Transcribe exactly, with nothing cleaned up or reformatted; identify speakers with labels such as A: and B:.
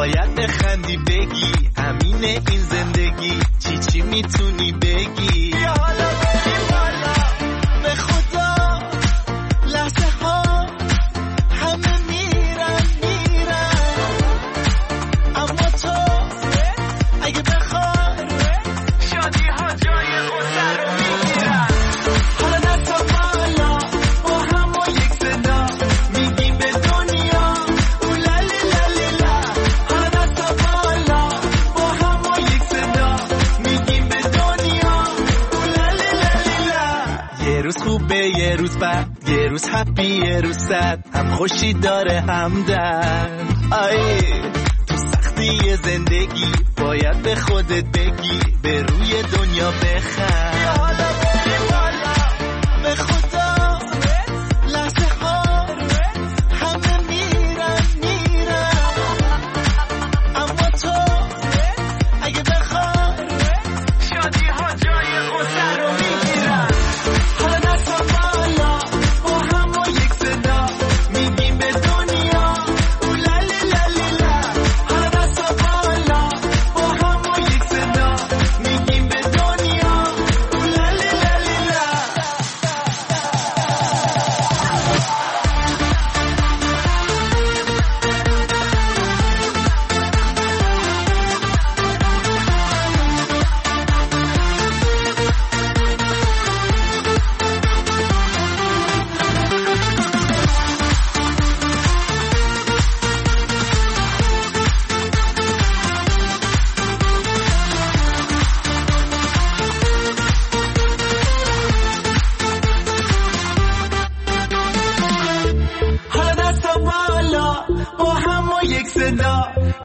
A: باید بخندی بگی امینه این زندگی، چی چی میتونی بگی. بیا حالا بریم بالا به خدا، لحظه ها همه میرن میرن، اما تو اگه بخوای شادی ها جای غصه رو میگیرن. حالا دستا بالا با هم و یک صدا میگیم به دنیا اولالی لالی لا. حالا دستا بالا با هم و یک صدا میگیم به دنیا اولالی لالی لا. یه روز خوبه یه روز بد، یه روز هپی یه روز سد، هم خوشی داره هم درد. آی تو سختی زندگی باید به خودت بگی